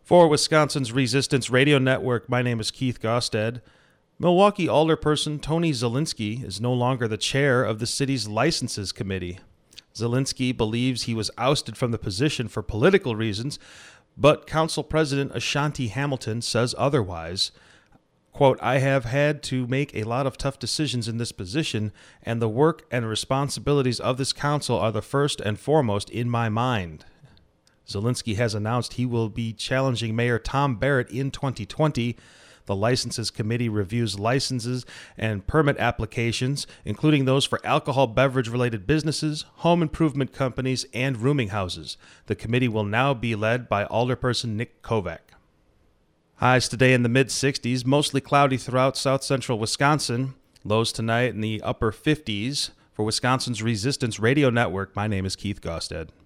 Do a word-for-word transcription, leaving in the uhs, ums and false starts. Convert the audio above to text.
For Wisconsin's Resistance Radio Network, my name is Keith Gosted. Milwaukee Alderperson Tony Zielinski is no longer the chair of the city's Licenses Committee. Zielinski believes he was ousted from the position for political reasons, but Council President Ashanti Hamilton says otherwise. Quote, I have had to make a lot of tough decisions in this position, and the work and responsibilities of this council are the first and foremost in my mind. Zielinski has announced he will be challenging Mayor Tom Barrett in twenty twenty. The Licenses Committee reviews licenses and permit applications, including those for alcohol beverage-related businesses, home improvement companies, and rooming houses. The committee will now be led by Alderperson Nick Kovac. Highs today in the mid-sixties, mostly cloudy throughout south-central Wisconsin. Lows tonight in the upper fifties. For Wisconsin's Resistance Radio Network, my name is Keith Gosted.